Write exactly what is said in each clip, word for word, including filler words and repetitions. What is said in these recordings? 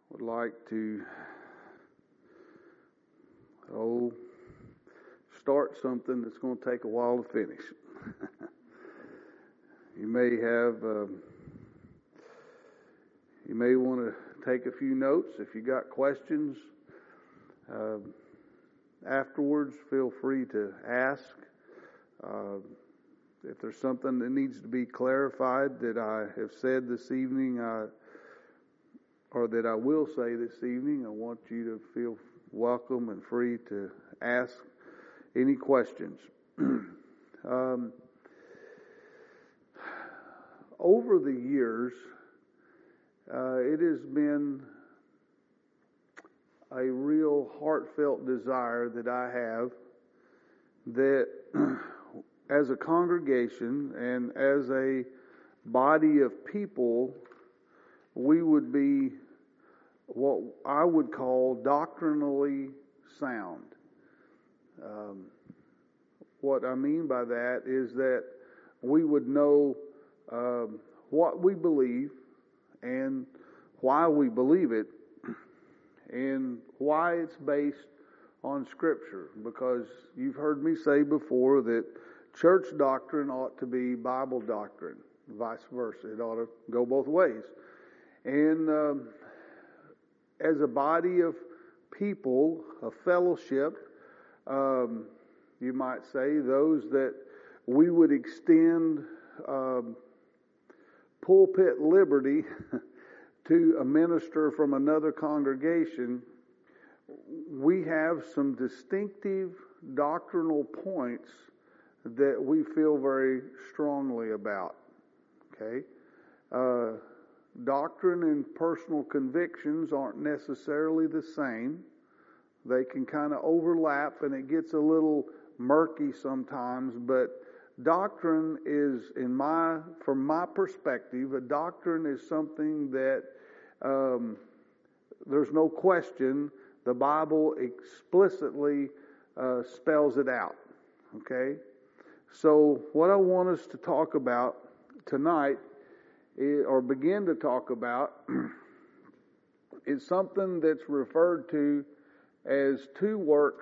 would like to oh start something that's going to take a while to finish. You may have um, you may want to take a few notes. If you got questions uh, afterwards, feel free to ask. Uh, if there's something that needs to be clarified that I have said this evening, I, or that I will say this evening, I want you to feel welcome and free to ask any questions. um, over the years, uh, it has been a real heartfelt desire that I have that as a congregation and as a body of people, we would be what I would call doctrinally sound. Um, what I mean by that is that we would know um, what we believe and why we believe it and why it's based on Scripture. Because you've heard me say before that church doctrine ought to be Bible doctrine, vice versa. It ought to go both ways. And um, as a body of people, a fellowship, um, you might say, those that we would extend um, pulpit liberty to a minister from another congregation, we have some distinctive doctrinal points that we feel very strongly about. Okay? Uh, doctrine and personal convictions aren't necessarily the same. They can kind of overlap and it gets a little murky sometimes, but doctrine is, in my, from my perspective, a doctrine is something that um, there's no question the Bible explicitly uh, spells it out. Okay? So what I want us to talk about tonight, is, or begin to talk about, is something that's referred to as two works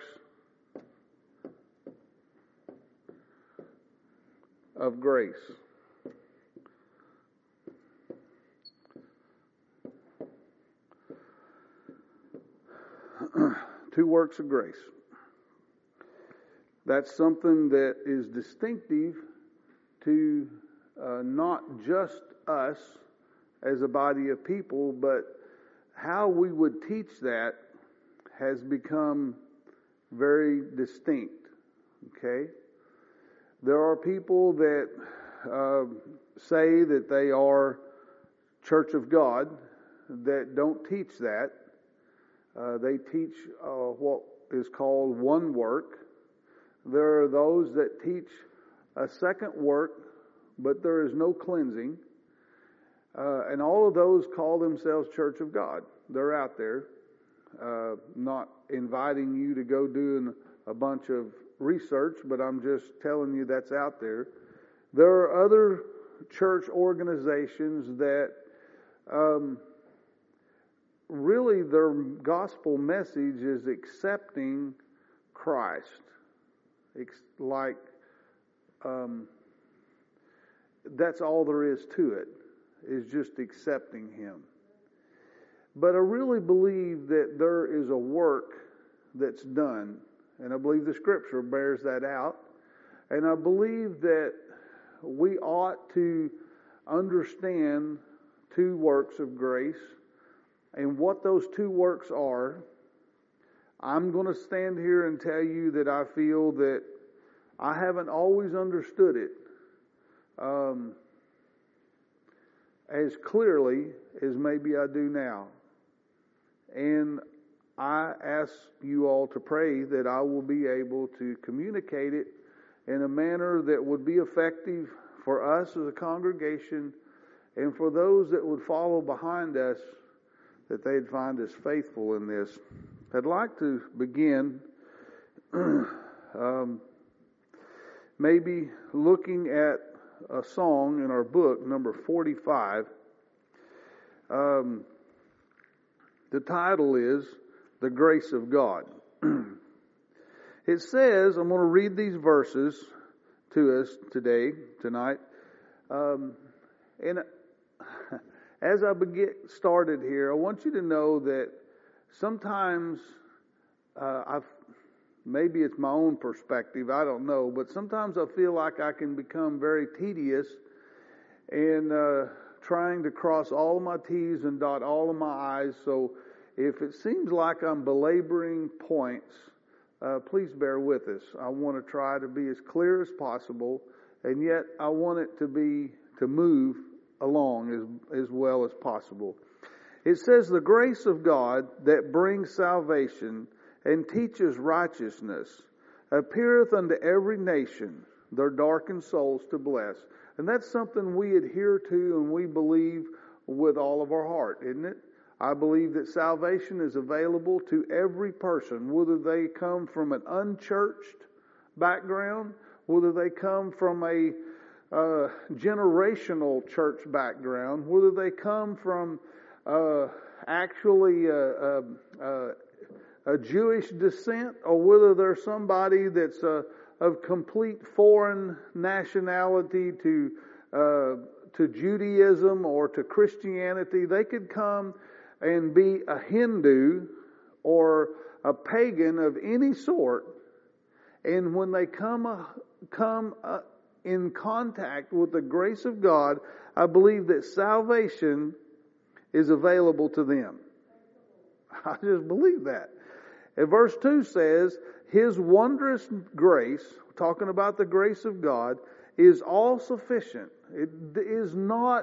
of grace. Two works of grace. That's something that is distinctive to uh, not just us as a body of people, but how we would teach that has become very distinct. Okay? There are people that uh, say that they are Church of God that don't teach that. Uh, they teach uh, what is called one work. There are those that teach a second work, but there is no cleansing. Uh, and all of those call themselves Church of God. They're out there, uh, not inviting you to go do a bunch of research, but I'm just telling you that's out there. There are other church organizations that um, really their gospel message is accepting Christ. It's like um, that's all there is to it, is just accepting Him. But I really believe that there is a work that's done, and I believe the Scripture bears that out. And I believe that we ought to understand two works of grace and what those two works are. I'm going to stand here and tell you that I feel that I haven't always understood it um, as clearly as maybe I do now. And I ask you all to pray that I will be able to communicate it in a manner that would be effective for us as a congregation and for those that would follow behind us, that they'd find us faithful in this. I'd like to begin um, maybe looking at a song in our book, number forty-five. Um, The title is The Grace of God. It says, I'm going to read these verses to us today, tonight. Um, and as I get started here, I want you to know that sometimes uh, I've maybe it's my own perspective, I don't know, but sometimes I feel like I can become very tedious in uh, trying to cross all of my T's and dot all of my I's. So if it seems like I'm belaboring points, uh, please bear with us. I want to try to be as clear as possible, and yet I want it to be to move along as, as well as possible. It says, the grace of God that brings salvation and teaches righteousness appeareth unto every nation, their darkened souls to bless. And that's something we adhere to and we believe with all of our heart, isn't it? I believe that salvation is available to every person, whether they come from an unchurched background, whether they come from a uh, generational church background, whether they come from uh, actually uh, uh, uh, a Jewish descent, or whether they're somebody that's uh, of complete foreign nationality to uh, to Judaism or to Christianity. They could come and be a Hindu or a pagan of any sort, and when they come uh, come uh, in contact with the grace of God, I believe that salvation is available to them. I just believe that. And verse two says, His wondrous grace, talking about the grace of God, is all sufficient. It is not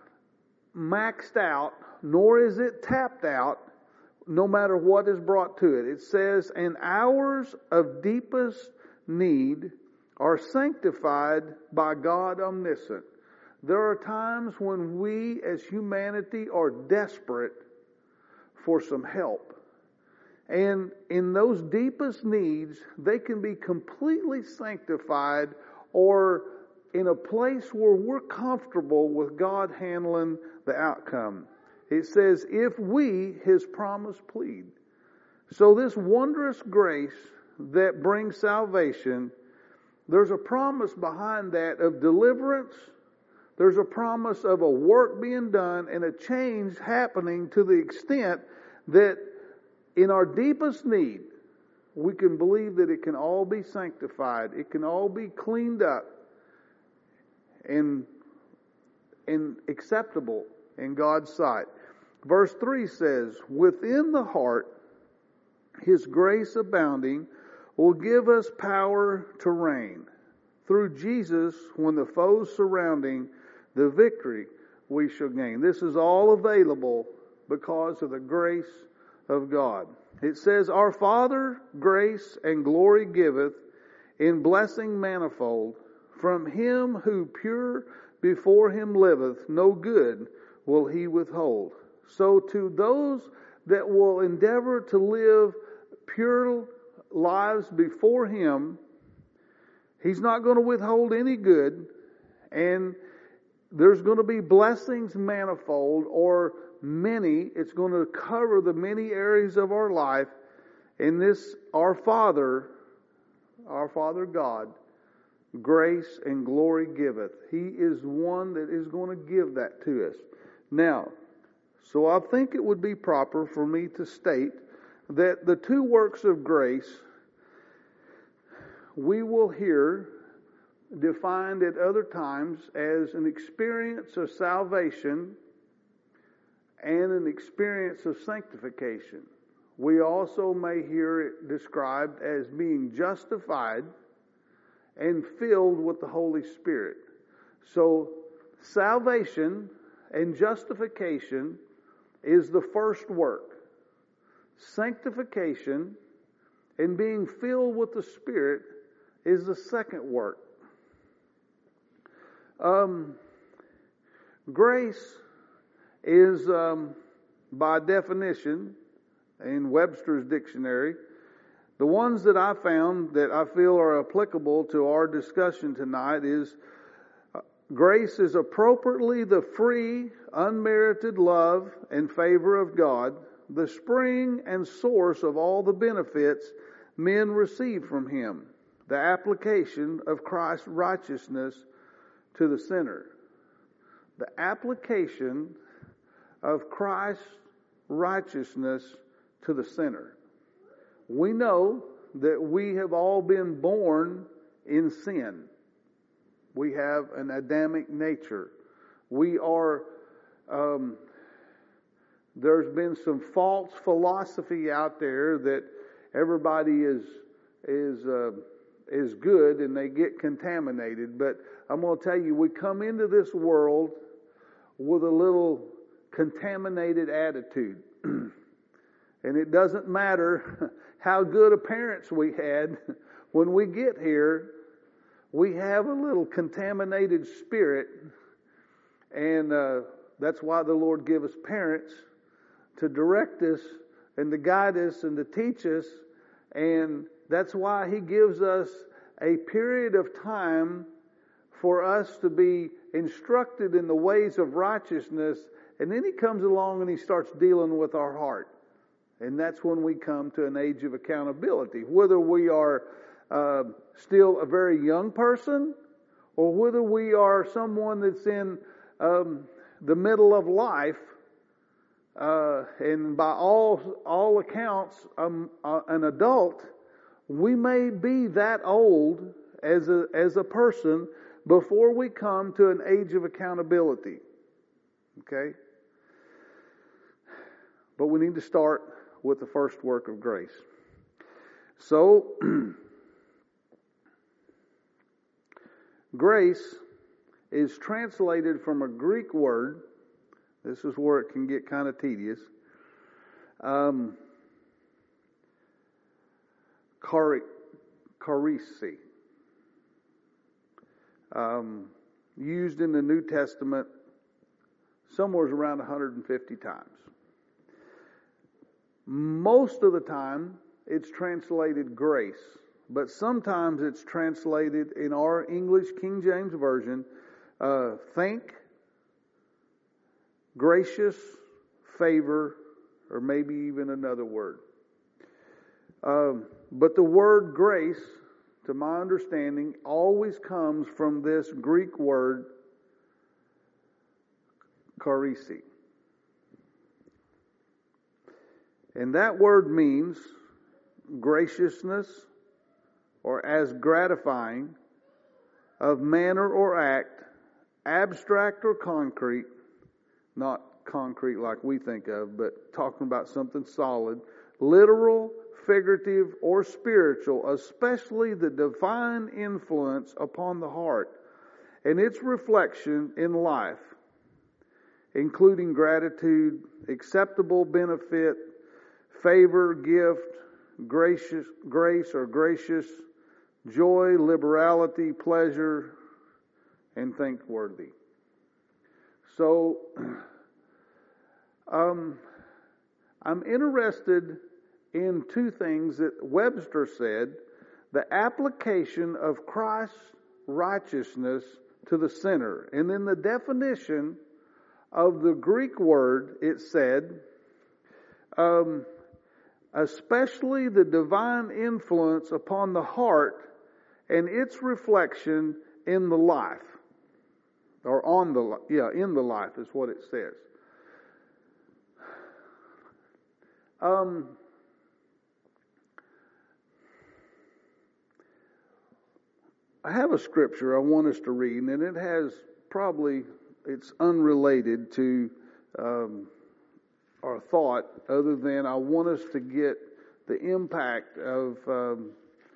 maxed out, nor is it tapped out, no matter what is brought to it. It says, and hours of deepest need are sanctified by God omniscient. There are times when we as humanity are desperate for some help. And in those deepest needs, they can be completely sanctified or in a place where we're comfortable with God handling the outcome. It says, if we, His promise, plead. So this wondrous grace that brings salvation, there's a promise behind that of deliverance. There's a promise of a work being done and a change happening to the extent that in our deepest need, we can believe that it can all be sanctified. It can all be cleaned up and, and acceptable in God's sight. Verse three says, within the heart, His grace abounding will give us power to reign. Through Jesus, when the foes surrounding, the victory we shall gain. This is all available because of the grace of God. It says, our Father grace and glory giveth in blessing manifold. From him who pure before him liveth, no good will he withhold. So to those that will endeavor to live pure lives before him, He's not going to withhold any good, and there's going to be blessings manifold or many. It's going to cover the many areas of our life. And this, our Father, our Father God, grace and glory giveth. He is one that is going to give that to us. Now, so I think it would be proper for me to state that the two works of grace we will hear defined at other times as an experience of salvation and an experience of sanctification. We also may hear it described as being justified and filled with the Holy Spirit. So salvation and justification is the first work. Sanctification and being filled with the Spirit is the second work. Um, grace is, um, by definition, in Webster's dictionary, the ones that I found that I feel are applicable to our discussion tonight is uh, grace is appropriately the free, unmerited love and favor of God the spring and source of all the benefits men receive from Him, the application of Christ's righteousness to the sinner. The application of Christ's righteousness to the sinner. We know that we have all been born in sin. We have an Adamic nature. We are, um, there's been some false philosophy out there that everybody is is uh, is good and they get contaminated. But I'm going to tell you, we come into this world with a little contaminated attitude. And it doesn't matter how good of parents we had. When we get here, we have a little contaminated spirit. And uh, that's why the Lord gave us parents to direct us and to guide us and to teach us. And that's why He gives us a period of time for us to be instructed in the ways of righteousness. And then He comes along and He starts dealing with our heart. And that's when we come to an age of accountability. Whether we are uh, still a very young person or whether we are someone that's in um, the middle of life, uh, and by all all accounts um, uh, an adult, we may be that old as a as a person before we come to an age of accountability. Okay? But we need to start with the first work of grace. So, grace is translated from a Greek word. This is where it can get kind of tedious. Um, chari- charisi. Um, used in the New Testament somewhere around one hundred fifty times. Most of the time, it's translated grace, but sometimes it's translated in our English King James Version, uh, thank, gracious, favor, or maybe even another word. Um, but the word grace, to my understanding, always comes from this Greek word, charisi. And that word means graciousness or as gratifying of manner or act, abstract or concrete, not concrete like we think of, but talking about something solid, literal, figurative, or spiritual, especially the divine influence upon the heart and its reflection in life, including gratitude, acceptable benefit, favor, gift, gracious, grace or gracious, joy, liberality, pleasure, and thankworthy. So, um, I'm interested in two things that Webster said: the application of Christ's righteousness to the sinner, and then the definition of the Greek word. It said, um, especially the divine influence upon the heart and its reflection in the life. Or on the, yeah, in the life is what it says. Um, I have a scripture I want us to read, and it has probably, it's unrelated to um, our thought, other than I want us to get the impact of um,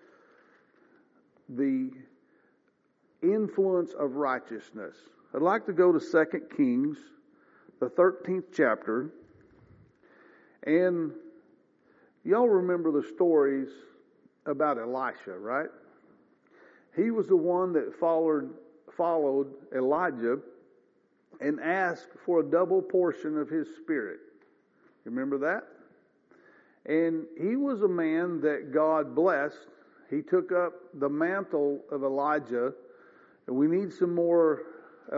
the influence of righteousness. I'd like to go to Second Kings, the thirteenth chapter, and y'all remember the stories about Elisha, right? He was the one that followed followed Elijah and asked for a double portion of his spirit. Remember that? And he was a man that God blessed. He took up the mantle of Elijah. And we need some more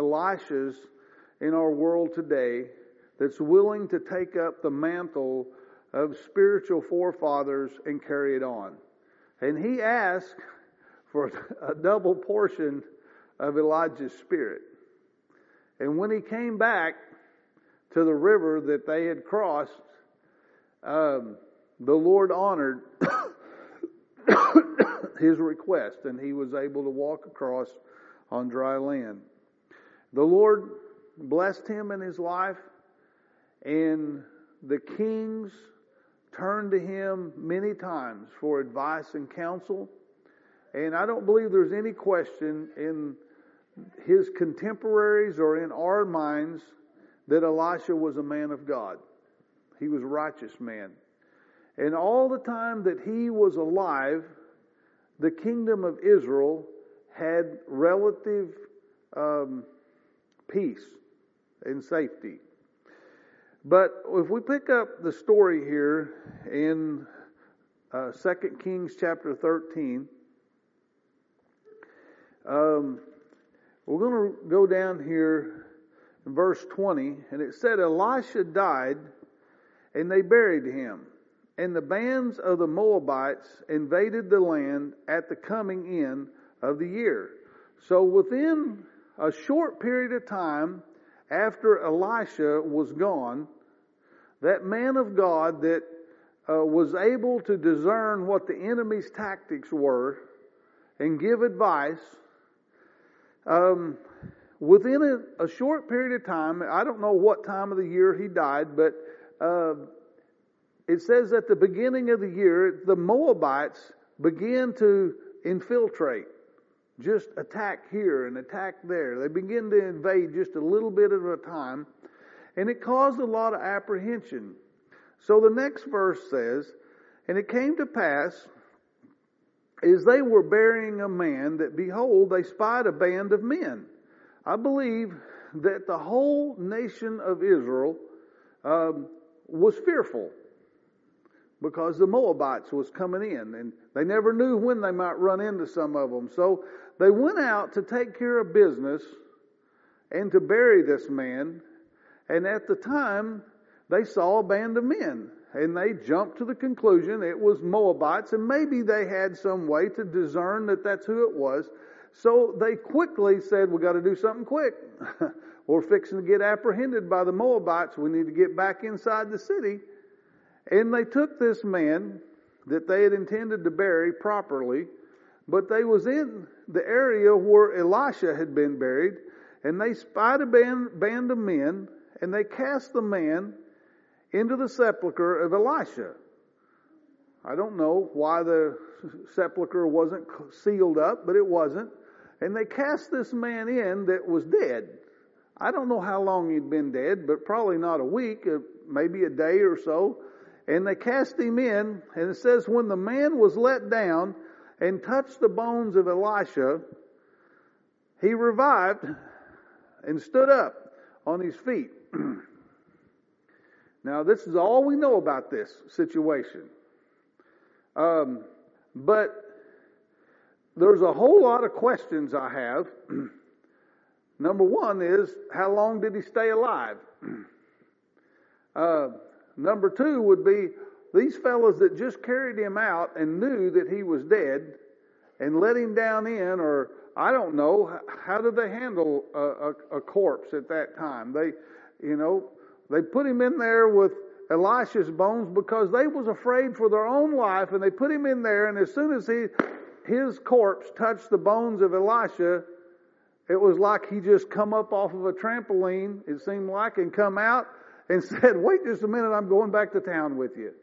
Elishas in our world today that's willing to take up the mantle of spiritual forefathers and carry it on. And he asked for a double portion of Elijah's spirit. And when he came back to the river that they had crossed, um, the Lord honored his request, and he was able to walk across on dry land. The Lord blessed him in his life, and the kings turned to him many times for advice and counsel. And I don't believe there's any question in his contemporaries or in our minds that Elisha was a man of God. He was a righteous man. And all the time that he was alive, the kingdom of Israel had relative um, peace and safety. But if we pick up the story here in uh, Second Kings chapter thirteen, um, we're going to go down here in verse twenty, and it said, Elisha died, and they buried him. And the bands of the Moabites invaded the land at the coming in of the year. So within a short period of time after Elisha was gone, that man of God that uh, was able to discern what the enemy's tactics were and give advice, um, within a, a short period of time, I don't know what time of the year he died, but uh, it says at the beginning of the year, the Moabites began to infiltrate, just attack here and attack there. They begin to invade just a little bit at a time, and it caused a lot of apprehension. So the next verse says, and it came to pass, as they were burying a man, that behold, they spied a band of men. I believe that the whole nation of Israel um, was fearful, because the Moabites was coming in, and they never knew when they might run into some of them. So they went out to take care of business and to bury this man. And at the time, they saw a band of men, and they jumped to the conclusion it was Moabites, and maybe they had some way to discern that that's who it was. So they quickly said, we got to do something quick. We're fixing to get apprehended by the Moabites. We need to get back inside the city. And they took this man that they had intended to bury properly, but they was in the area where Elisha had been buried, and they spied a band, band of men, and they cast the man into the sepulcher of Elisha. I don't know why the sepulcher wasn't sealed up, but it wasn't. And they cast this man in that was dead. I don't know how long he'd been dead, but probably not a week, maybe a day or so. And they cast him in, and it says, when the man was let down and touched the bones of Elisha, he revived and stood up on his feet. Now, this is all we know about this situation. Um, but there's a whole lot of questions I have. Number one is, how long did he stay alive? uh, Number two would be, these fellows that just carried him out and knew that he was dead and let him down in, or I don't know, how did they handle a, a, a corpse at that time? They, you know, they put him in there with Elisha's bones because they was afraid for their own life, and they put him in there, and as soon as he, his corpse touched the bones of Elisha, it was like he just come up off of a trampoline, it seemed like, and come out and said, wait just a minute, I'm going back to town with you.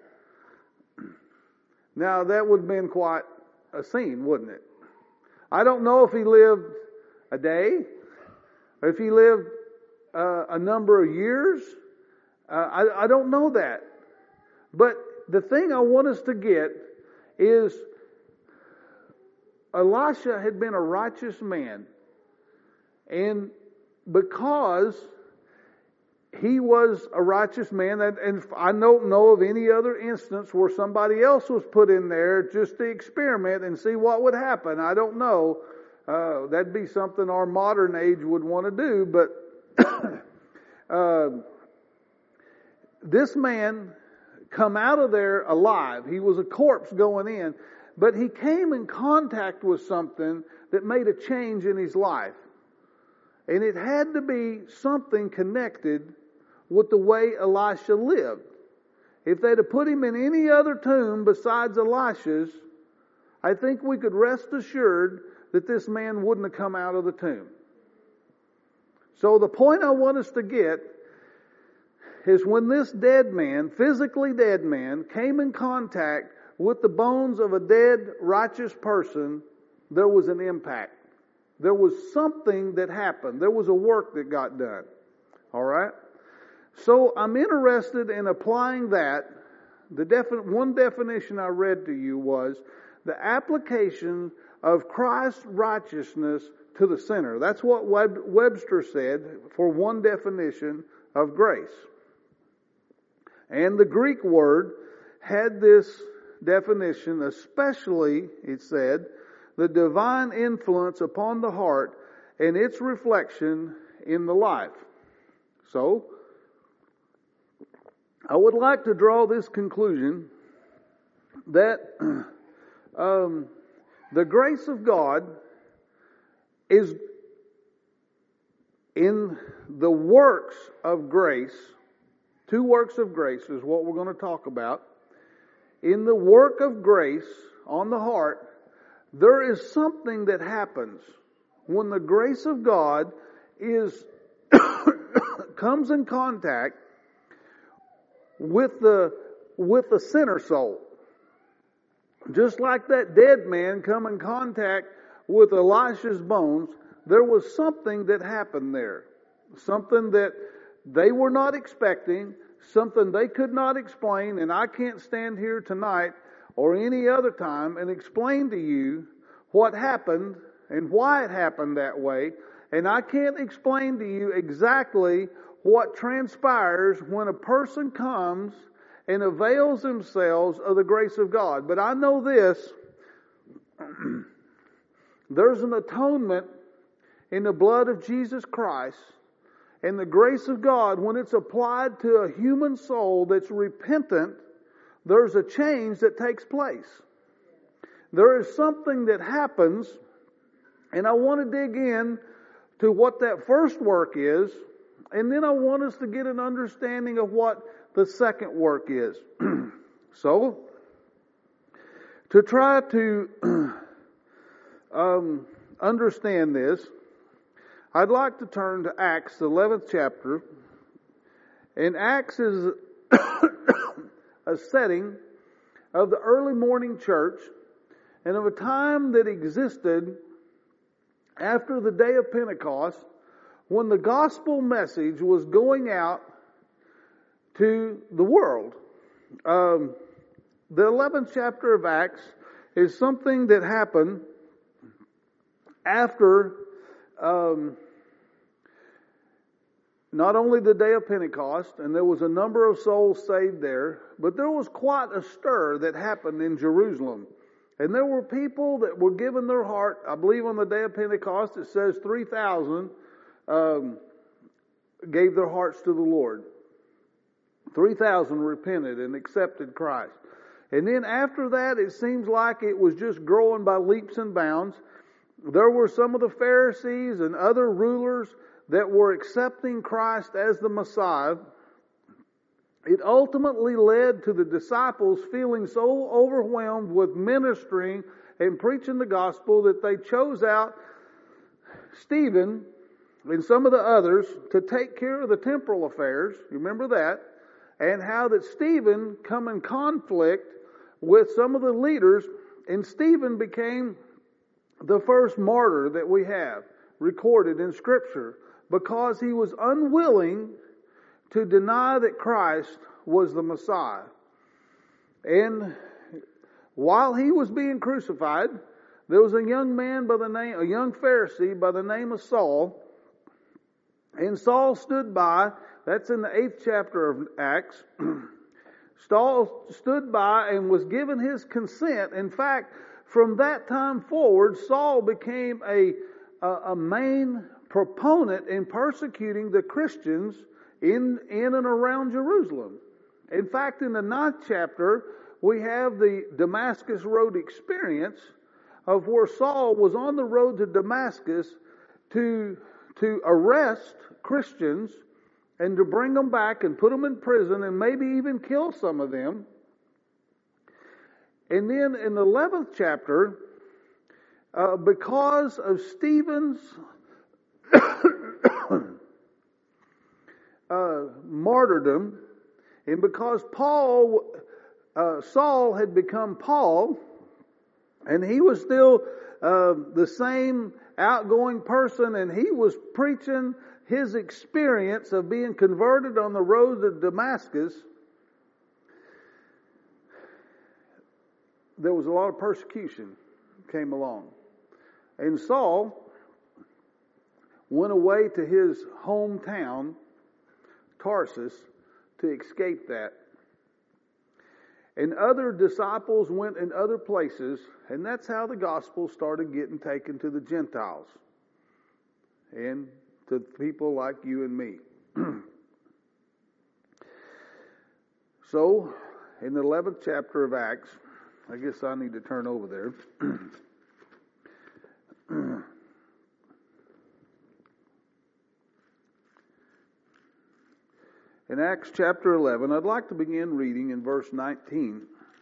Now, that would have been quite a scene, wouldn't it? I don't know if he lived a day, or if he lived uh, a number of years. Uh, I, I don't know that. But the thing I want us to get is, Elisha had been a righteous man. And because he was a righteous man, and I don't know of any other instance where somebody else was put in there just to experiment and see what would happen. I don't know. Uh, that'd be something our modern age would want to do. But uh, this man come out of there alive. He was a corpse going in. But he came in contact with something that made a change in his life. And it had to be something connected with the way Elisha lived. If they'd have put him in any other tomb besides Elisha's, I think we could rest assured that this man wouldn't have come out of the tomb. So the point I want us to get is when this dead man, physically dead man, came in contact with the bones of a dead, righteous person, there was an impact. There was something that happened. There was a work that got done. All right? So I'm interested in applying that. The defi- one definition I read to you was the application of Christ's righteousness to the sinner. That's what Web- Webster said for one definition of grace. And the Greek word had this definition, especially, it said, the divine influence upon the heart and its reflection in the life. So, I would like to draw this conclusion that um, the grace of God is in the works of grace. Two works of grace is what we're going to talk about. In the work of grace on the heart, there is something that happens when the grace of God is comes in contact with the with the sinner soul. Just like that dead man come in contact with Elisha's bones, there was something that happened there. Something that they were not expecting, something they could not explain, and I can't stand here tonight or any other time and explain to you what happened and why it happened that way. And I can't explain to you exactly what transpires when a person comes and avails themselves of the grace of God. But I know this, there's an atonement in the blood of Jesus Christ, and the grace of God, when it's applied to a human soul that's repentant, there's a change that takes place. There is something that happens, and I want to dig in to what that first work is, and then I want us to get an understanding of what the second work is. So, to try to um, understand this, I'd like to turn to Acts, the eleventh chapter. And Acts is a setting of the early morning church and of a time that existed after the day of Pentecost when the gospel message was going out to the world. Um, the eleventh chapter of Acts is something that happened after um, not only the day of Pentecost, and there was a number of souls saved there, but there was quite a stir that happened in Jerusalem. And there were people that were given their heart. I believe on the day of Pentecost it says three thousand um, gave their hearts to the Lord. three thousand repented and accepted Christ. And then after that, it seems like it was just growing by leaps and bounds. There were some of the Pharisees and other rulers that were accepting Christ as the Messiah. It ultimately led to the disciples feeling so overwhelmed with ministering and preaching the gospel that they chose out Stephen and some of the others to take care of the temporal affairs. You remember that? And how that Stephen come in conflict with some of the leaders, and Stephen became the first martyr that we have recorded in Scripture because he was unwilling to deny that Christ was the Messiah. And while he was being crucified, there was a young man by the name, a young Pharisee by the name of Saul, and Saul stood by. That's in the eighth chapter of Acts. Saul stood by and was given his consent. In fact, from that time forward, Saul became a, a, a main proponent in persecuting the Christians in, in and around Jerusalem. In fact, in the ninth chapter, we have the Damascus Road experience of where Saul was on the road to Damascus to, to arrest Christians and to bring them back and put them in prison and maybe even kill some of them. And then in the eleventh chapter, uh, because of Stephen's uh, martyrdom, and because Paul, uh, Saul had become Paul, and he was still uh, the same outgoing person, and he was preaching his experience of being converted on the road to Damascus, there was a lot of persecution came along. And Saul went away to his hometown, Tarsus, to escape that. And other disciples went in other places, and that's how the gospel started getting taken to the Gentiles and to people like you and me. So, in the eleventh chapter of Acts, I guess I need to turn over there. In Acts chapter eleven, I'd like to begin reading in verse nineteen.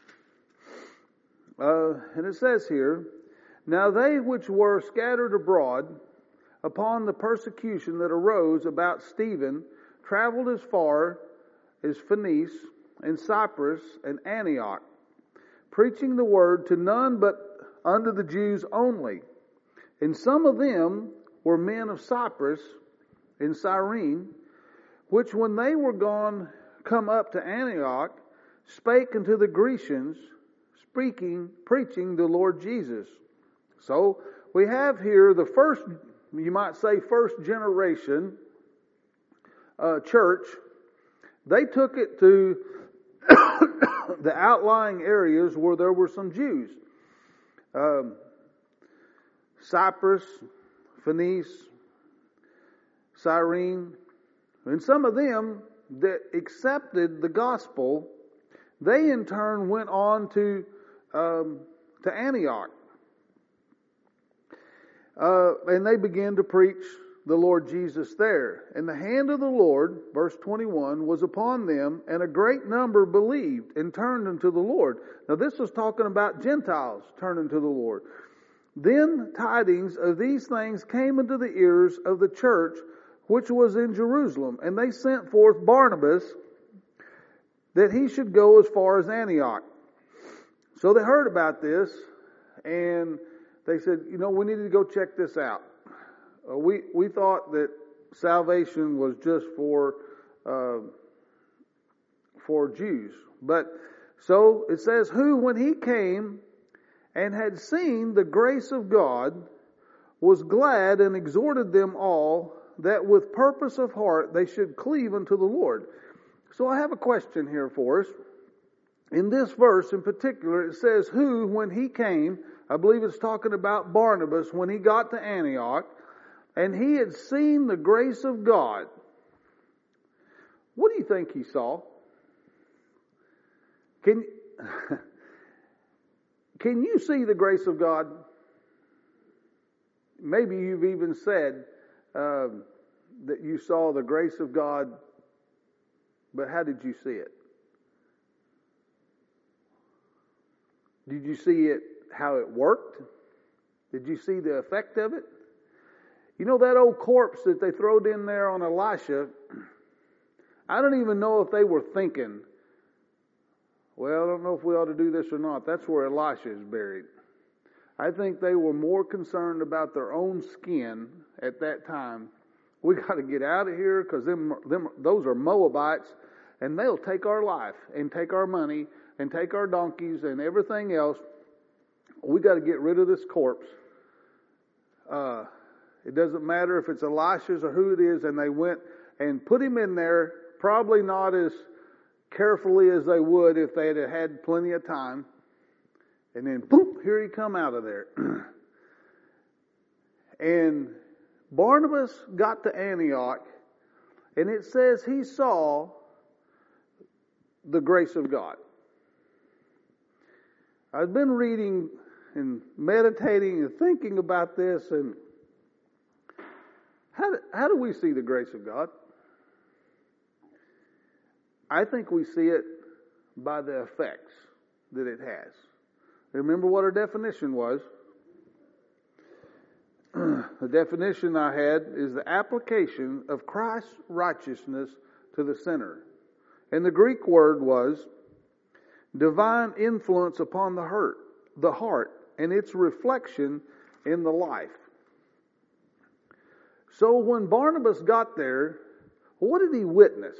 Uh, and it says here, "Now they which were scattered abroad upon the persecution that arose about Stephen traveled as far as Phoenice and Cyprus and Antioch, preaching the word to none but unto the Jews only. And some of them were men of Cyprus and Cyrene, which when they were gone come up to Antioch, spake unto the Grecians, speaking, preaching the Lord Jesus." So we have here the first, you might say, first generation uh, church. They took it to the outlying areas where there were some Jews. Um, Cyprus, Phoenice, Cyrene, and some of them that accepted the gospel, they in turn went on to um, to Antioch. Uh, and they began to preach the Lord Jesus there. And the hand of the Lord, verse twenty-one, was upon them, and a great number believed and turned unto the Lord. Now this was talking about Gentiles turning to the Lord. Then tidings of these things came into the ears of the church which was in Jerusalem, and they sent forth Barnabas that he should go as far as Antioch. So they heard about this, and they said, you know, we need to go check this out. Uh, we we thought that salvation was just for uh, for Jews, but so it says, who when he came and had seen the grace of God was glad and exhorted them all that with purpose of heart they should cleave unto the Lord. So I have a question here for us. In this verse in particular, it says, who when he came, I believe it's talking about Barnabas when he got to Antioch, and he had seen the grace of God. What do you think he saw? Can, can you see the grace of God? Maybe you've even said uh, that you saw the grace of God, but how did you see it? Did you see it, how it worked? Did you see the effect of it? You know that old corpse that they throwed in there on Elisha, I don't even know if they were thinking, well, I don't know if we ought to do this or not. That's where Elisha is buried. I think they were more concerned about their own skin at that time. We got to get out of here because them, them, those are Moabites, and they'll take our life and take our money and take our donkeys and everything else. We got to get rid of this corpse. Uh, it doesn't matter if it's Elisha's or who it is, and they went and put him in there, probably not as carefully as they would if they had had plenty of time. And then, boop, here he come out of there. And Barnabas got to Antioch, and it says he saw the grace of God. I've been reading and meditating and thinking about this, and how do, how do we see the grace of God? I think we see it by the effects that it has. Remember what our definition was? The definition I had is the application of Christ's righteousness to the sinner. And the Greek word was divine influence upon the heart, the heart, and its reflection in the life. So when Barnabas got there, what did he witness?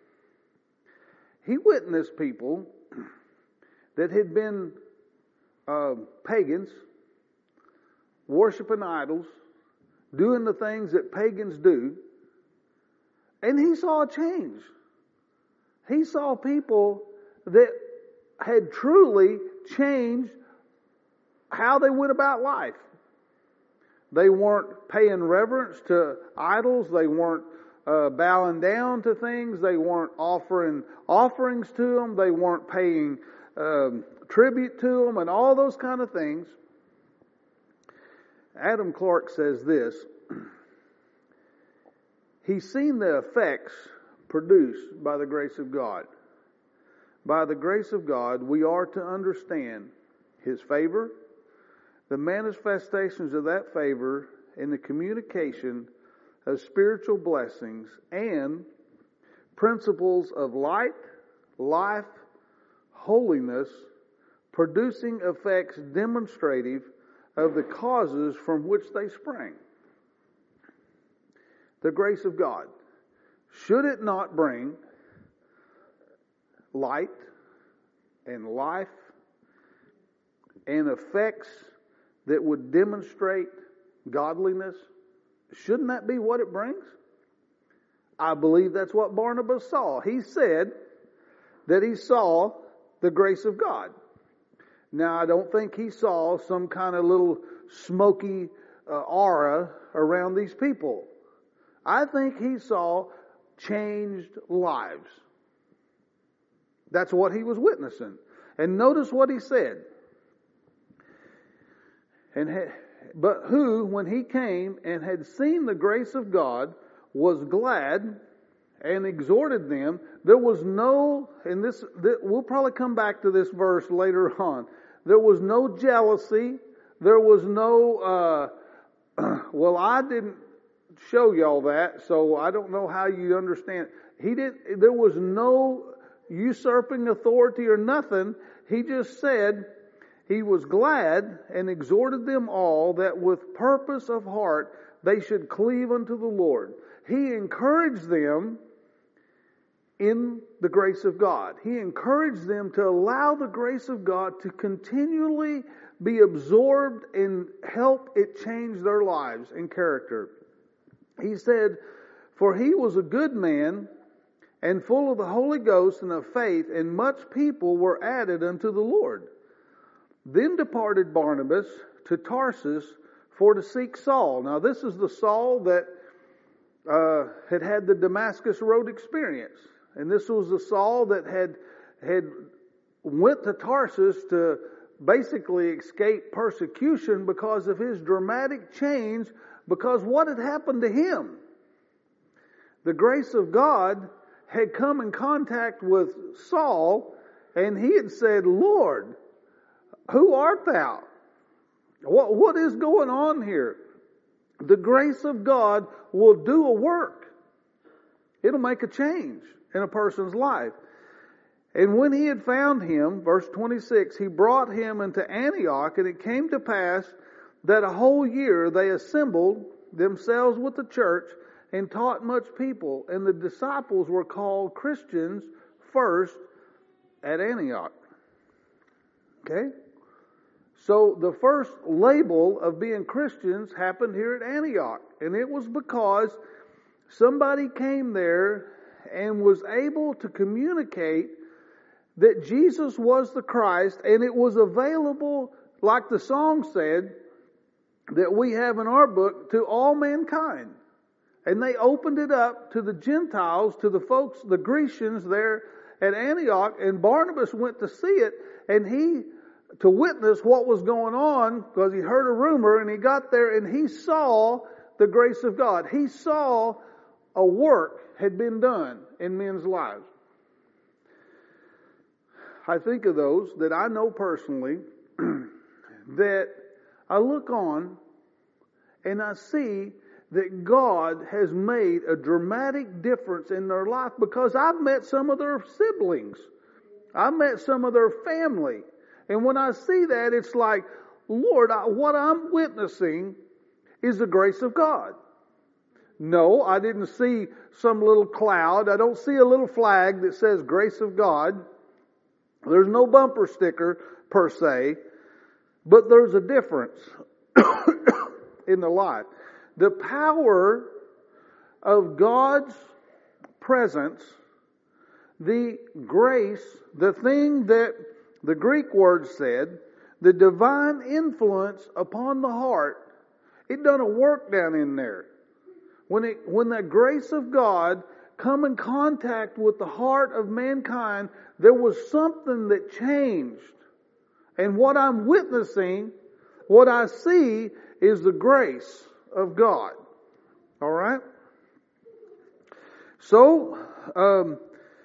He witnessed people that had been uh, pagans, worshiping idols, doing the things that pagans do, and he saw a change. He saw people that had truly changed how they went about life. They weren't paying reverence to idols. They weren't uh, bowing down to things. They weren't offering offerings to them. They weren't paying um, tribute to them and all those kind of things. Adam Clark says this: he's seen the effects produced by the grace of God. By the grace of God, we are to understand His favor, the manifestations of that favor in the communication of spiritual blessings, and principles of light, life, holiness, producing effects demonstrative of the causes from which they sprang. The grace of God. Should it not bring light and life and effects that would demonstrate godliness? Shouldn't that be what it brings? I believe that's what Barnabas saw. He said that he saw the grace of God. Now, I don't think he saw some kind of little smoky uh, aura around these people. I think he saw changed lives. That's what he was witnessing. And notice what he said. And ha- but who, when he came and had seen the grace of God, was glad and exhorted them. There was no, and this, this we'll probably come back to this verse later on. There was no jealousy. There was no, uh, well, I didn't show y'all that, so I don't know how you understand. He did. There was no usurping authority or nothing. He just said he was glad and exhorted them all that with purpose of heart they should cleave unto the Lord. He encouraged them in the grace of God. He encouraged them to allow the grace of God to continually be absorbed and help it change their lives and character. He said, for he was a good man and full of the Holy Ghost and of faith, and much people were added unto the Lord. Then departed Barnabas to Tarsus for to seek Saul. Now this is the Saul that uh, had had the Damascus Road experience. And this was the Saul that had had went to Tarsus to basically escape persecution because of his dramatic change, because what had happened to him? The grace of God had come in contact with Saul, and he had said, Lord, who art thou? What, what is going on here? The grace of God will do a work. It'll make a change in a person's life. And when he had found him, verse twenty-six, he brought him into Antioch, and it came to pass that a whole year they assembled themselves with the church and taught much people. And the disciples were called Christians first at Antioch. Okay? So the first label of being Christians happened here at Antioch. And it was because somebody came there and was able to communicate that Jesus was the Christ, and it was available, like the song said, that we have in our book, to all mankind. And they opened it up to the Gentiles, to the folks, the Grecians there at Antioch, and Barnabas went to see it, and he, to witness what was going on, because he heard a rumor, and he got there, and he saw the grace of God. He saw a work had been done in men's lives. I think of those that I know personally that I look on and I see that God has made a dramatic difference in their life, because I've met some of their siblings. I've met some of their family. And when I see that, it's like, Lord, I, what I'm witnessing is the grace of God. No, I didn't see some little cloud. I don't see a little flag that says grace of God. There's no bumper sticker per se, but there's a difference in the life. The power of God's presence, the grace, the thing that the Greek word said, the divine influence upon the heart, it done a work down in there. When it, when the grace of God come in contact with the heart of mankind, there was something that changed. And what I'm witnessing, what I see, is the grace of God. All right? So, um,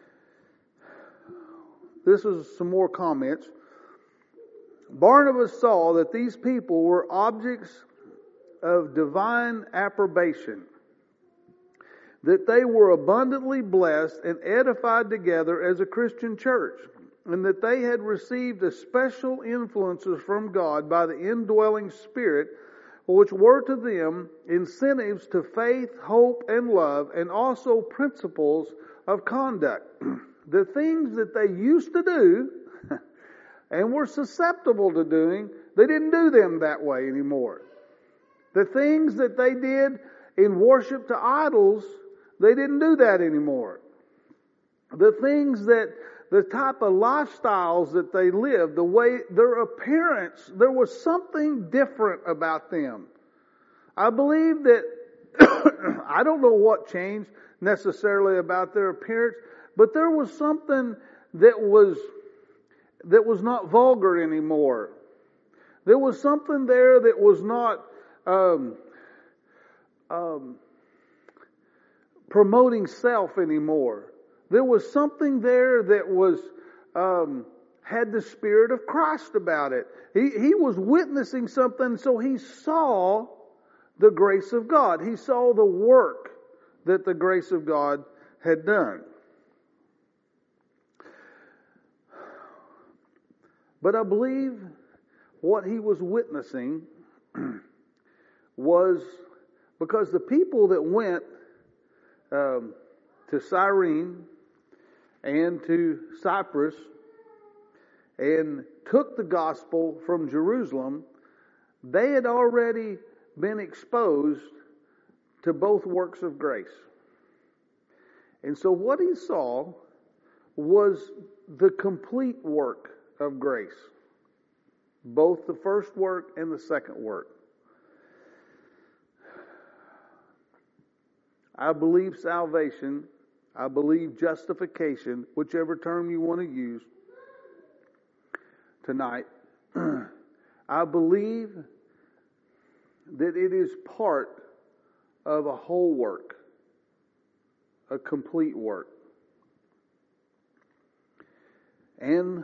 this is some more comments. Barnabas saw that these people were objects of divine approbation, that they were abundantly blessed and edified together as a Christian church, and that they had received a special influences from God by the indwelling Spirit, which were to them incentives to faith, hope, and love, and also principles of conduct. The things that they used to do and were susceptible to doing, they didn't do them that way anymore. The things that they did in worship to idols, they didn't do that anymore. The things that, the type of lifestyles that they lived, the way, their appearance, there was something different about them. I believe that, I don't know what changed necessarily about their appearance, but there was something that was, that was not vulgar anymore. There was something there that was not, um, um, promoting self anymore. There was something there that was um, had the Spirit of Christ about it. He he was witnessing something, so he saw the grace of God. He saw the work that the grace of God had done. But I believe what he was witnessing was because the people that went Um, to Cyrene and to Cyprus and took the gospel from Jerusalem, they had already been exposed to both works of grace. And so what he saw was the complete work of grace, both the first work and the second work. I believe salvation, I believe justification, whichever term you want to use tonight. I believe that it is part of a whole work, a complete work. And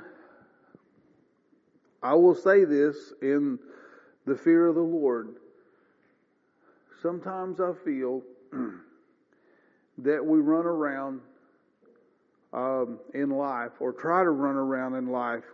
I will say this in the fear of the Lord. Sometimes I feel that we run around um, in life, or try to run around in life,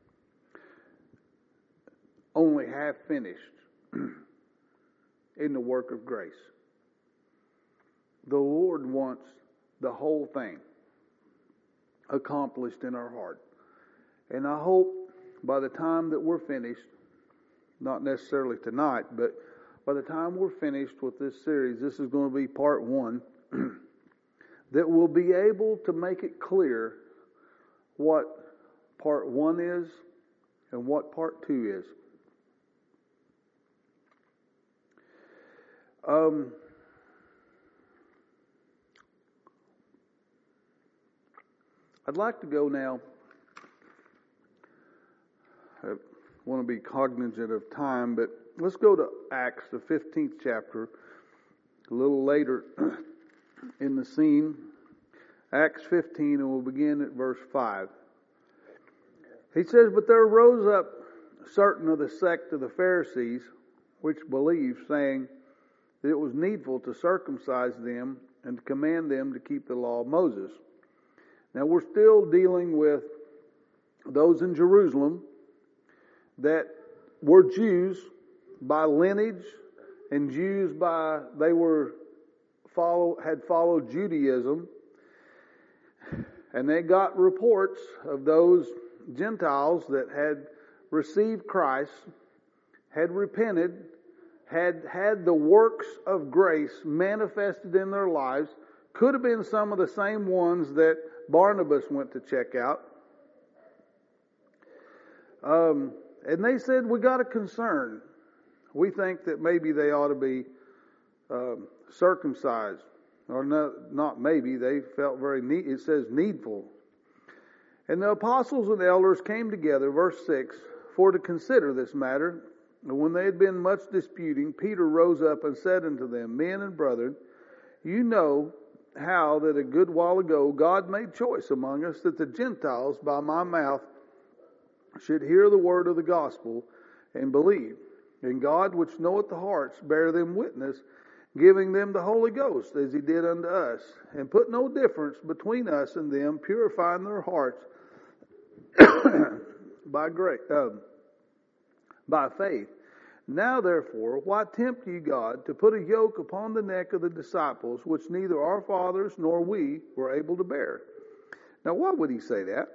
only half finished in the work of grace. The Lord wants the whole thing accomplished in our heart. And I hope by the time that we're finished, not necessarily tonight, but by the time we're finished with this series, this is going to be part one, that we'll be able to make it clear what part one is and what part two is. Um, I'd like to go now. I want to be cognizant of time, but let's go to Acts, the fifteenth chapter, a little later in the scene. Acts fifteen, and we'll begin at verse five. He says, "But there rose up certain of the sect of the Pharisees, which believed, saying that it was needful to circumcise them and to command them to keep the law of Moses." Now we're still dealing with those in Jerusalem that were Jews by lineage and Jews by, they were follow had followed Judaism, and they got reports of those Gentiles that had received Christ, had repented, had had the works of grace manifested in their lives. Could have been some of the same ones that Barnabas went to check out. Um, and they said, we got a concern. We think that maybe they ought to be um, circumcised. Or not, not maybe, they felt very need, it says needful. And the apostles and elders came together, verse six, for to consider this matter. And when they had been much disputing, Peter rose up and said unto them, Men and brethren, you know how that a good while ago God made choice among us that the Gentiles by my mouth should hear the word of the gospel and believe. And God, which knoweth the hearts, bear them witness, giving them the Holy Ghost, as he did unto us, and put no difference between us and them, purifying their hearts by grace, uh, by faith. Now therefore, why tempt ye God to put a yoke upon the neck of the disciples, which neither our fathers nor we were able to bear? Now why would he say that?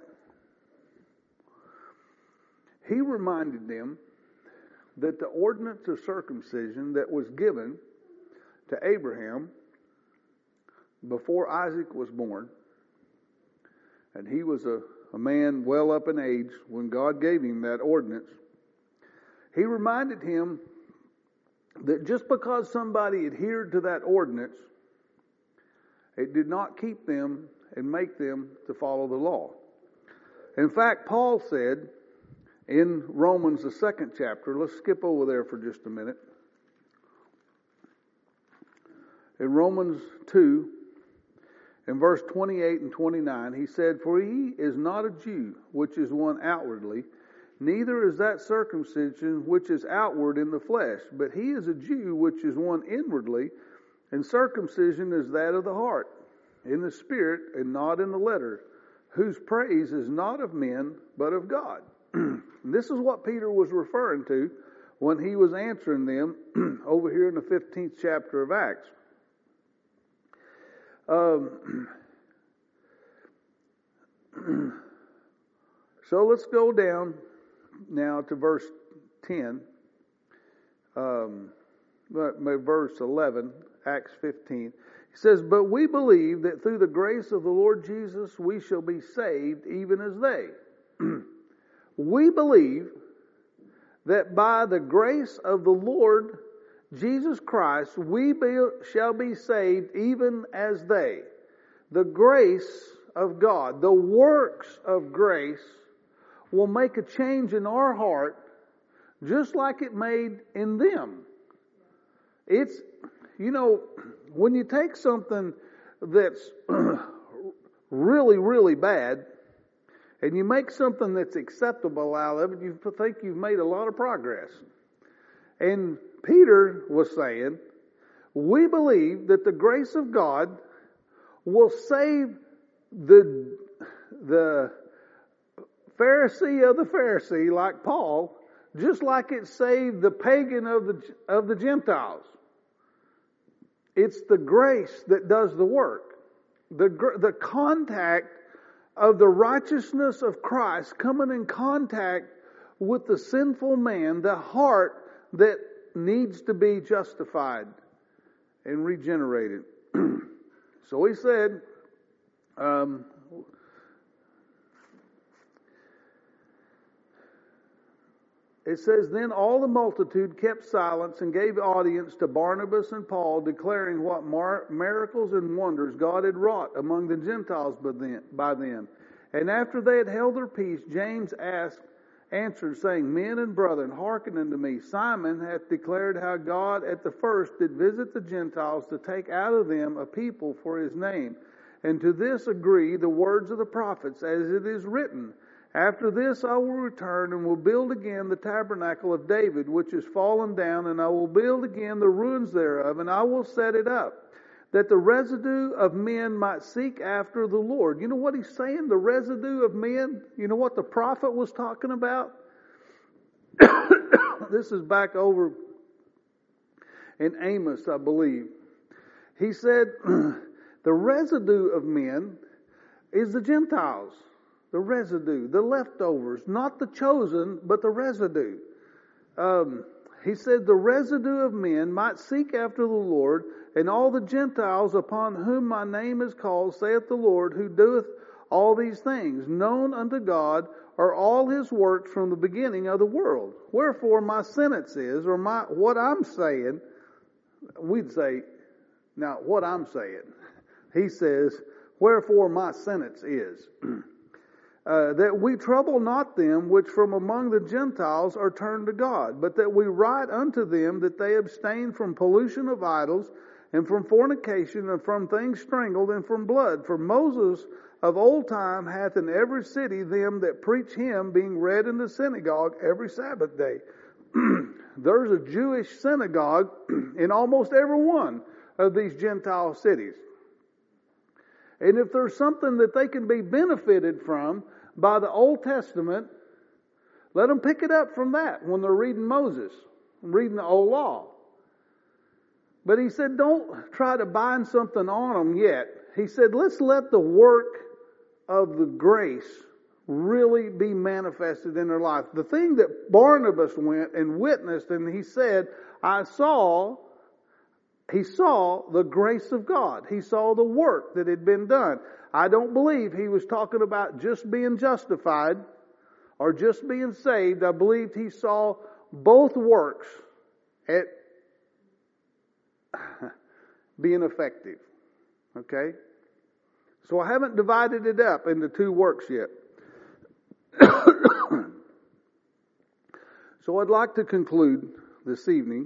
He reminded them that the ordinance of circumcision that was given to Abraham before Isaac was born, and he was a, a man well up in age when God gave him that ordinance, he reminded him that just because somebody adhered to that ordinance, it did not keep them and make them to follow the law. In fact, Paul said in Romans, the second chapter, let's skip over there for just a minute. In Romans two, in verse twenty-eight and twenty-nine, he said, For he is not a Jew, which is one outwardly, neither is that circumcision which is outward in the flesh, but he is a Jew which is one inwardly, and circumcision is that of the heart, in the spirit and not in the letter, whose praise is not of men, but of God. This is what Peter was referring to when he was answering them over here in the fifteenth chapter of Acts. Um, so let's go down now to verse ten, um, verse eleven, Acts fifteen. He says, But we believe that through the grace of the Lord Jesus we shall be saved, even as they. We believe that by the grace of the Lord Jesus Christ we be, shall be saved, even as they. The grace of God, the works of grace, will make a change in our heart just like it made in them. It's, you know, when you take something that's really, really bad and you make something that's acceptable out of it, you think you've made a lot of progress. And Peter was saying, we believe that the grace of God will save the, the Pharisee of the Pharisee, like Paul, just like it saved the pagan of the, of the Gentiles. It's the grace that does the work. The, the contact of the righteousness of Christ coming in contact with the sinful man, the heart that needs to be justified and regenerated. So he said, um, it says, Then all the multitude kept silence and gave audience to Barnabas and Paul, declaring what mar- miracles and wonders God had wrought among the Gentiles by them. And after they had held their peace, James asked, answered, saying, Men and brethren, hearken unto me. Simon hath declared how God at the first did visit the Gentiles to take out of them a people for his name. And to this agree the words of the prophets, as it is written, After this I will return and will build again the tabernacle of David, which is fallen down, and I will build again the ruins thereof, and I will set it up, that the residue of men might seek after the Lord. You know what he's saying? The residue of men? You know what the prophet was talking about? This is back over in Amos, I believe. He said, the residue of men is the Gentiles. The residue, the leftovers, not the chosen, but the residue. Um, he said, the residue of men might seek after the Lord, and all the Gentiles upon whom my name is called, saith the Lord, who doeth all these things. Known unto God are all his works from the beginning of the world. Wherefore my sentence is, or my what I'm saying, we'd say, now what I'm saying, he says, wherefore my sentence is, Uh, that we trouble not them which from among the Gentiles are turned to God, but that we write unto them that they abstain from pollution of idols, and from fornication, and from things strangled, and from blood. For Moses of old time hath in every city them that preach him, being read in the synagogue every Sabbath day. There's a Jewish synagogue in almost every one of these Gentile cities. And if there's something that they can be benefited from by the Old Testament, let them pick it up from that when they're reading Moses, reading the Old Law. But he said, don't try to bind something on them yet. He said, let's let the work of the grace really be manifested in their life. The thing that Barnabas went and witnessed, and he said, I saw... He saw the grace of God. He saw the work that had been done. I don't believe he was talking about just being justified or just being saved. I believed he saw both works at being effective. Okay? So I haven't divided it up into two works yet. So I'd like to conclude this evening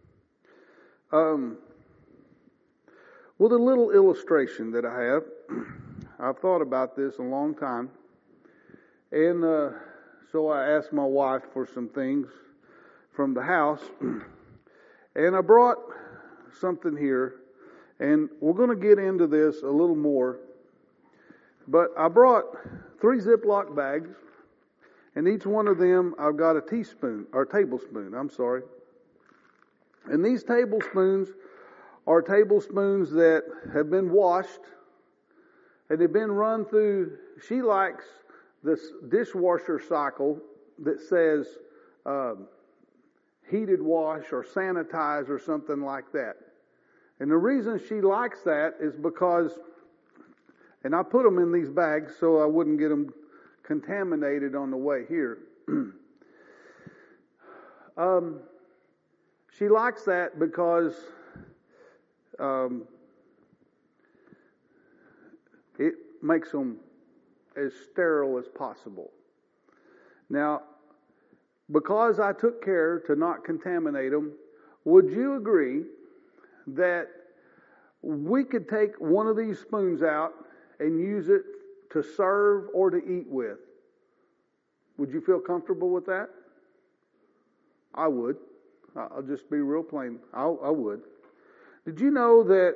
Um, with a little illustration that I have. I've thought about this a long time. And uh, so I asked my wife for some things from the house. And I brought something here. And we're going to get into this a little more. But I brought three Ziploc bags. And each one of them, I've got a teaspoon, or tablespoon, I'm sorry. And these tablespoons are tablespoons that have been washed and they've been run through. She likes this dishwasher cycle that says um, heated wash or sanitize or something like that. And the reason she likes that is because, and I put them in these bags so I wouldn't get them contaminated on the way here. um, She likes that because um, it makes them as sterile as possible. Now, because I took care to not contaminate them, would you agree that we could take one of these spoons out and use it to serve or to eat with? Would you feel comfortable with that? I would. I'll just be real plain. I'll, I would. Did you know that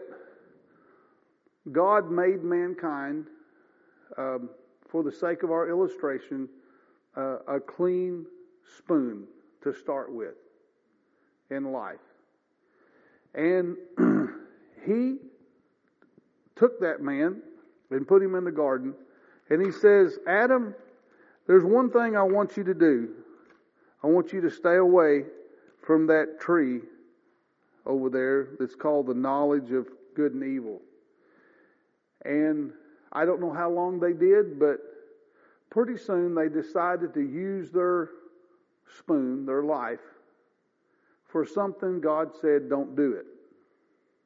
God made mankind, um, for the sake of our illustration, uh, a clean spoon to start with in life? And he took that man and put him in the garden, and he says, Adam, there's one thing I want you to do. I want you to stay away from that tree over there that's called the knowledge of good and evil. And I don't know how long they did, but pretty soon they decided to use their spoon, their life, for something God said don't do it.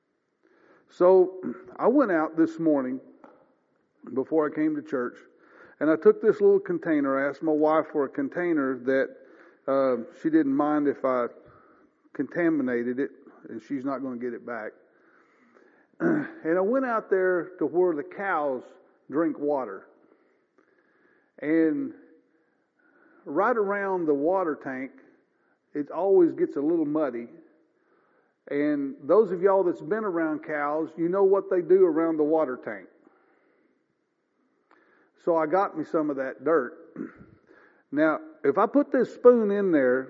So I went out this morning before I came to church, And I took this little container. I asked my wife for a container that uh, she didn't mind if I contaminated it, and she's not going to get it back. And I went out there to where the cows drink water. And right around the water tank, it always gets a little muddy. And those of y'all that's been around cows, you know what they do around the water tank. So I got me some of that dirt. Now, if I put this spoon in there,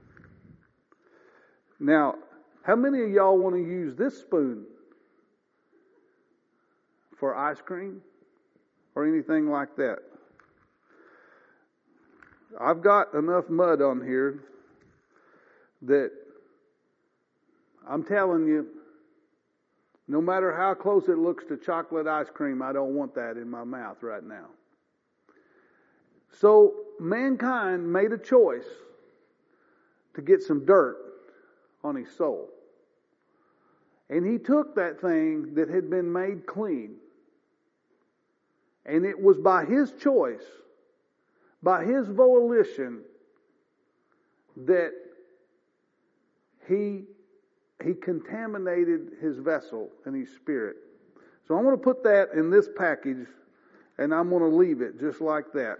now, how many of y'all want to use this spoon for ice cream or anything like that? I've got enough mud on here that I'm telling you, no matter how close it looks to chocolate ice cream, I don't want that in my mouth right now. So mankind made a choice to get some dirt on his soul. And he took that thing that had been made clean, and it was by his choice, by his volition, that he he contaminated his vessel and his spirit. So I'm going to put that in this package, and I'm going to leave it just like that.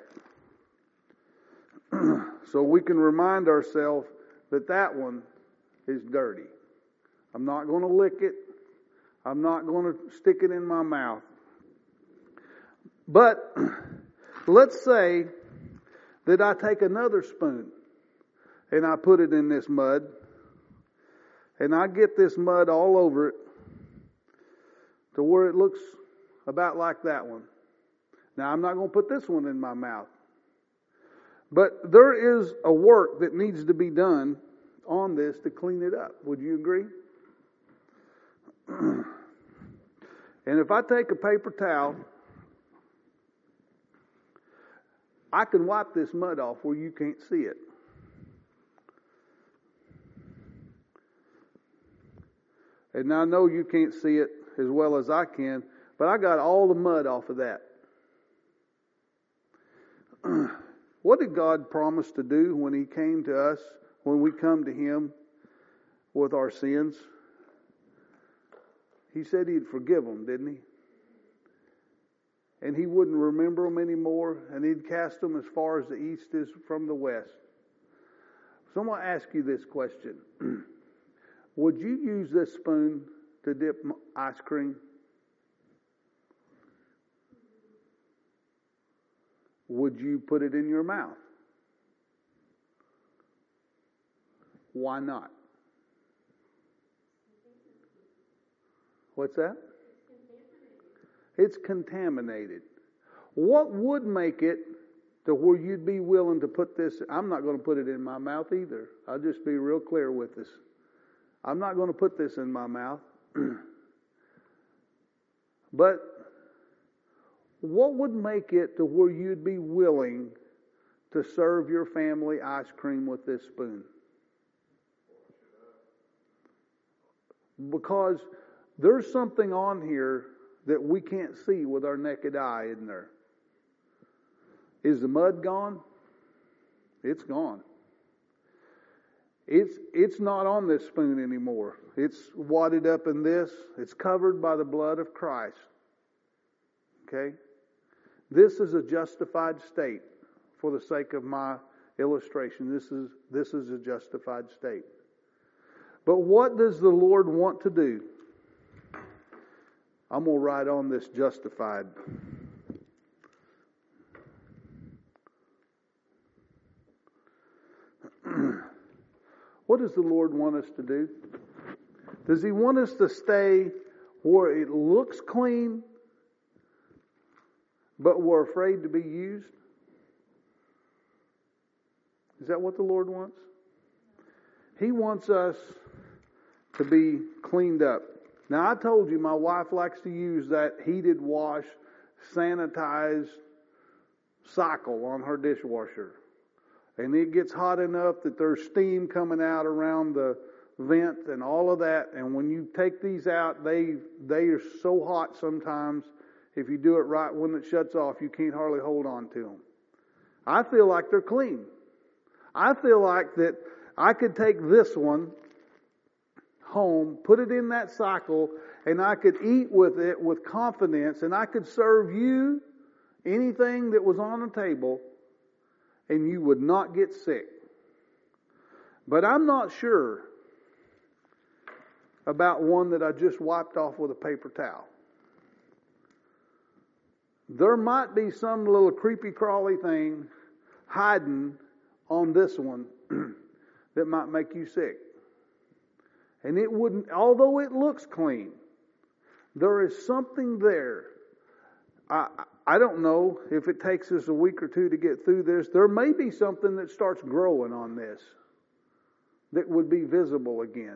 So we can remind ourselves that that one is dirty. I'm not going to lick it. I'm not going to stick it in my mouth. But let's say that I take another spoon and I put it in this mud, and I get this mud all over it to where it looks about like that one. Now, I'm not going to put this one in my mouth. But there is a work that needs to be done on this to clean it up. Would you agree? And if I take a paper towel, I can wipe this mud off where you can't see it. And I know you can't see it as well as I can, but I got all the mud off of that. What did God promise to do when He came to us, when we come to Him with our sins? He said He'd forgive them, didn't He? And He wouldn't remember them anymore, and He'd cast them as far as the east is from the west. So I'm going to ask you this question. Would you use this spoon to dip ice cream? Would you put it in your mouth? Why not? What's that? It's contaminated. What would make it to where you'd be willing to put this? I'm not going to put it in my mouth either. I'll just be real clear with this. I'm not going to put this in my mouth. But what would make it to where you'd be willing to serve your family ice cream with this spoon? Because there's something on here that we can't see with our naked eye, isn't there? Is the mud gone? It's gone. It's it's not on this spoon anymore. It's wadded up in this. It's covered by the blood of Christ. Okay? This is a justified state. For the sake of my illustration, this is this is a justified state. But what does the Lord want to do? I'm going to write on this justified. What does the Lord want us to do? Does He want us to stay where it looks clean, but we're afraid to be used? Is that what the Lord wants? He wants us to be cleaned up. Now, I told you my wife likes to use that heated wash, sanitized cycle on her dishwasher. And it gets hot enough that there's steam coming out around the vent and all of that. And when you take these out, they they are so hot sometimes If you do it right when it shuts off, you can't hardly hold on to them. I feel like they're clean. I feel like that I could take this one home, put it in that cycle, and I could eat with it with confidence, and I could serve you anything that was on the table, and you would not get sick. But I'm not sure about one that I just wiped off with a paper towel. There might be some little creepy crawly thing hiding on this one that might make you sick. And it wouldn't, although it looks clean, there is something there. I, I don't know if it takes us a week or two to get through this. There may be something that starts growing on this that would be visible again.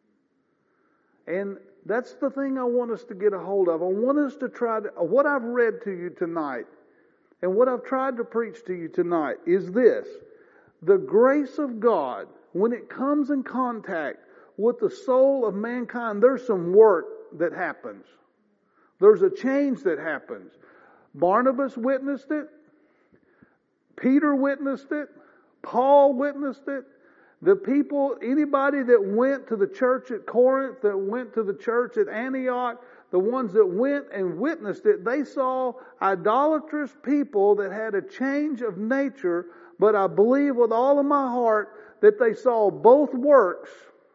And that's the thing I want us to get a hold of. I want us to try to, what I've read to you tonight and what I've tried to preach to you tonight is this. The grace of God, when it comes in contact with the soul of mankind, there's some work that happens. There's a change that happens. Barnabas witnessed it. Peter witnessed it. Paul witnessed it. The people, anybody that went to the church at Corinth, that went to the church at Antioch, the ones that went and witnessed it, they saw idolatrous people that had a change of nature, but I believe with all of my heart that they saw both works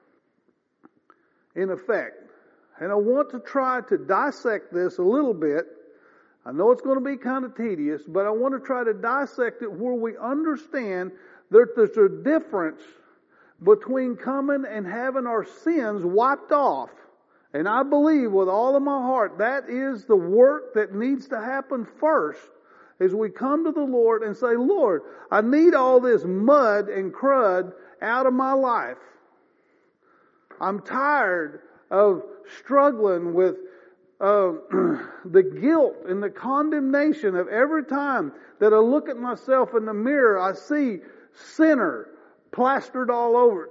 in effect. And I want to try to dissect this a little bit. I know it's going to be kind of tedious, but I want to try to dissect it where we understand that there's a difference between coming and having our sins wiped off. And I believe with all of my heart that is the work that needs to happen first as we come to the Lord and say, Lord, I need all this mud and crud out of my life. I'm tired of struggling with uh, the guilt and the condemnation of every time that I look at myself in the mirror, I see sinner plastered all over.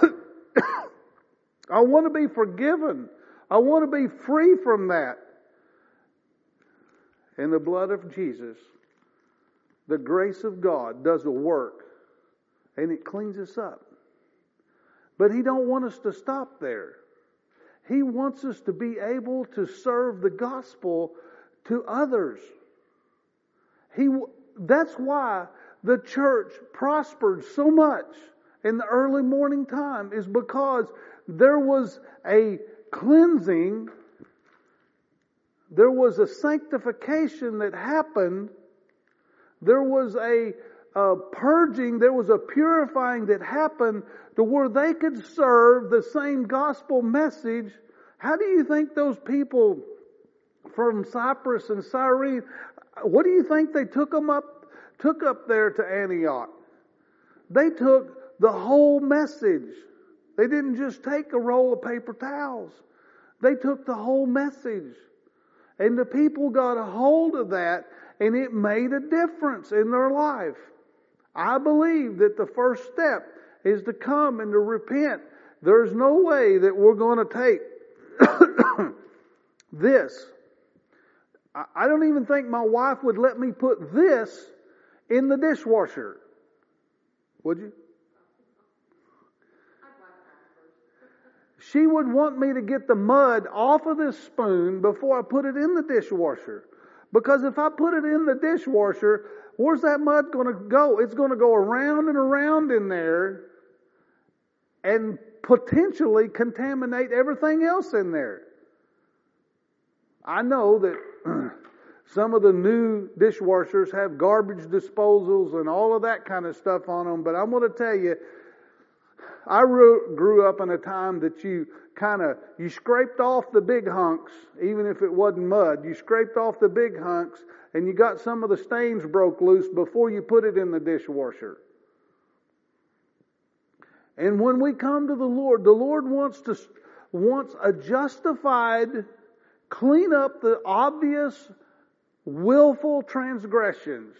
I want to be forgiven. I want to be free from that. And the blood of Jesus, the grace of God, does a work. And it cleans us up. But He don't want us to stop there. He wants us to be able to serve the gospel to others. He, that's why the church prospered so much in the early morning time, is because there was a cleansing, there was a sanctification that happened, there was a, a purging, there was a purifying that happened to where they could serve the same gospel message. How do you think those people from Cyprus and Cyrene, what do you think they took them up, took up there to Antioch? They took the whole message. They didn't just take a roll of paper towels. They took the whole message. And the people got a hold of that, and it made a difference in their life. I believe that the first step is to come and to repent. There's no way that we're going to take this. I don't even think my wife would let me put this in the dishwasher. Would you? She would want me to get the mud off of this spoon before I put it in the dishwasher. Because if I put it in the dishwasher, where's that mud going to go? It's going to go around and around in there and potentially contaminate everything else in there. I know that some of the new dishwashers have garbage disposals and all of that kind of stuff on them, but I'm going to tell you, I grew up in a time that you kind of, you scraped off the big hunks, even if it wasn't mud. You scraped off the big hunks and you got some of the stains broke loose before you put it in the dishwasher. And when we come to the Lord, the Lord wants to wants a justified, clean up the obvious, willful transgressions.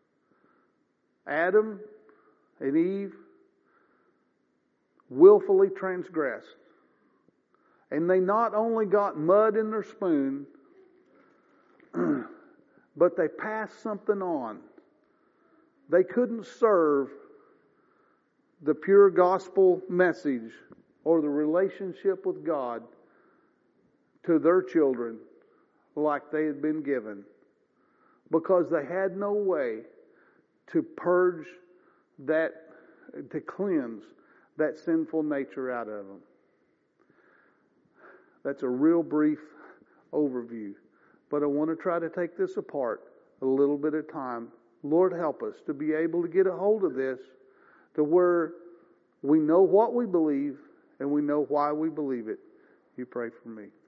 Adam and Eve willfully transgressed. And they not only got mud in their spoon, but they passed something on. They couldn't serve the pure gospel message or the relationship with God to their children like they had been given, because they had no way to purge that, to cleanse that sinful nature out of them. That's a real brief overview, but I want to try to take this apart a little bit at a time. Lord, help us to be able to get a hold of this to where we know what we believe and we know why we believe it. You pray for me.